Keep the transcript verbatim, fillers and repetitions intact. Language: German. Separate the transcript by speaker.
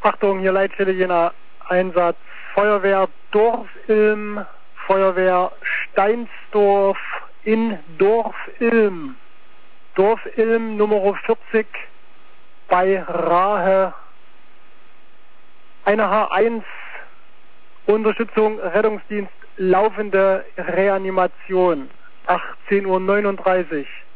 Speaker 1: Achtung, hier Leitstelle Jena, Einsatz Feuerwehr Dorfilm, Feuerwehr Steinsdorf in Dorfilm. Dorfilm Nummer vierzig bei Rahe. Eine H eins, Unterstützung, Rettungsdienst, laufende Reanimation, achtzehn Uhr neununddreißig.